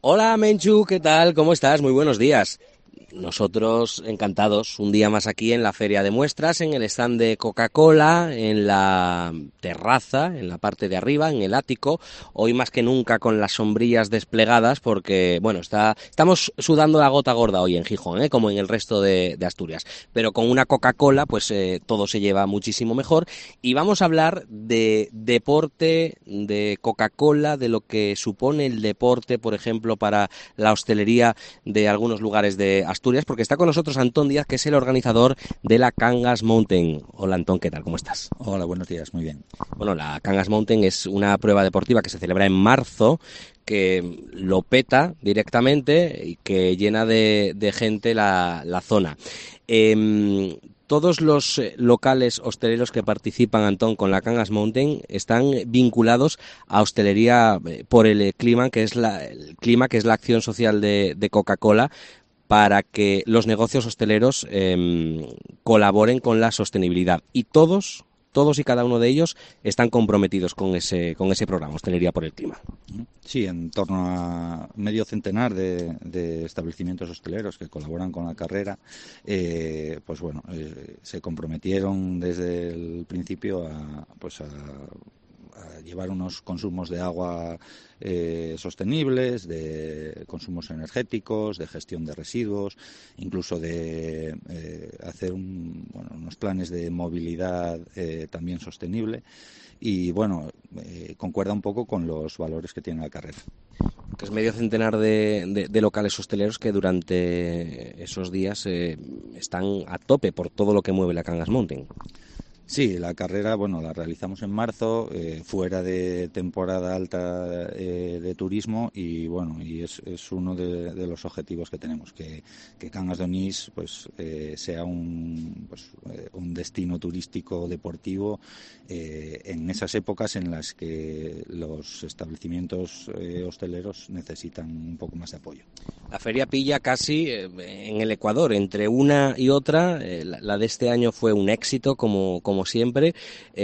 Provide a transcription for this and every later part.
Hola Menchu, ¿qué tal? ¿Cómo estás? Muy buenos días. Nosotros encantados, un día más aquí en la feria de muestras, en el stand de Coca-Cola, en la terraza, en la parte de arriba, en el ático, hoy más que nunca con las sombrillas desplegadas porque, bueno, estamos sudando la gota gorda hoy en Gijón, como en el resto de Asturias, pero con una Coca-Cola pues todo se lleva muchísimo mejor y vamos a hablar de deporte, de Coca-Cola, de lo que supone el deporte, por ejemplo, para la hostelería de algunos lugares de Asturias, porque está con nosotros Antón Díaz, que es el organizador de la Cangas Mountain. Hola Antón, ¿qué tal? ¿Cómo estás? Hola, buenos días, muy bien. Bueno, la Cangas Mountain es una prueba deportiva que se celebra en marzo, que lo peta directamente y que llena de gente la zona. Todos los locales hosteleros que participan, Antón, con la Cangas Mountain están vinculados a hostelería por el clima, el clima, que es la acción social de Coca-Cola para que los negocios hosteleros colaboren con la sostenibilidad. Y todos y cada uno de ellos están comprometidos con ese programa, Hostelería por el Clima. Sí, en torno a medio centenar de establecimientos hosteleros que colaboran con la carrera, pues bueno, se comprometieron desde el principio a llevar unos consumos de agua sostenibles, de consumos energéticos, de gestión de residuos, incluso de hacer unos planes de movilidad también sostenible. Y bueno, concuerda un poco con los valores que tiene la carrera. Que es medio centenar de locales hosteleros que durante esos días están a tope por todo lo que mueve la Cangas Mountain. Sí, la carrera, bueno, la realizamos en marzo, fuera de temporada alta de turismo y bueno, y es uno de los objetivos que tenemos, que Cangas de Onís pues sea un destino turístico deportivo en esas épocas en las que los establecimientos hosteleros necesitan un poco más de apoyo. La feria pilla casi en el Ecuador, entre una y otra. La de este año fue un éxito, como siempre.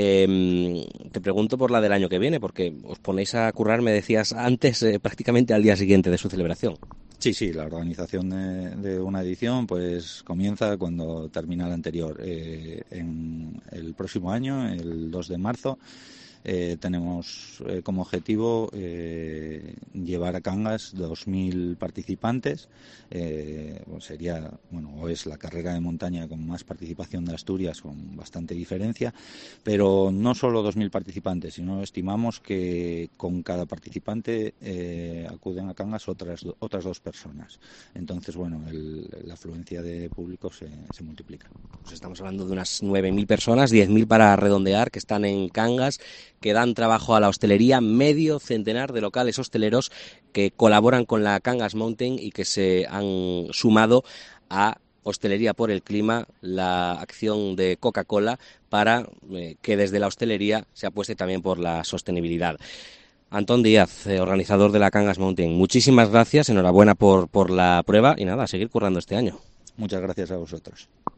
Te pregunto por la del año que viene, porque os ponéis a currar, me decías antes, prácticamente al día siguiente de su celebración. Sí, sí, la organización de una edición pues comienza cuando termina la anterior. En el próximo año, el 2 de marzo, tenemos como objetivo llevar a Cangas 2.000 participantes. Sería, bueno, o es la carrera de montaña con más participación de Asturias, con bastante diferencia, pero no solo 2.000 participantes, sino estimamos que con cada participante acuden a Cangas otras dos personas. Entonces, bueno, la afluencia de público se multiplica. Pues estamos hablando de unas 9.000 personas, 10.000 para redondear, que están en Cangas, que dan trabajo a la hostelería, medio centenar de locales hosteleros que colaboran con la Cangas Mountain y que se han sumado a Hostelería por el Clima, la acción de Coca-Cola para que desde la hostelería se apueste también por la sostenibilidad. Antón Díaz, organizador de la Cangas Mountain, muchísimas gracias, enhorabuena por la prueba y nada, a seguir currando este año. Muchas gracias a vosotros.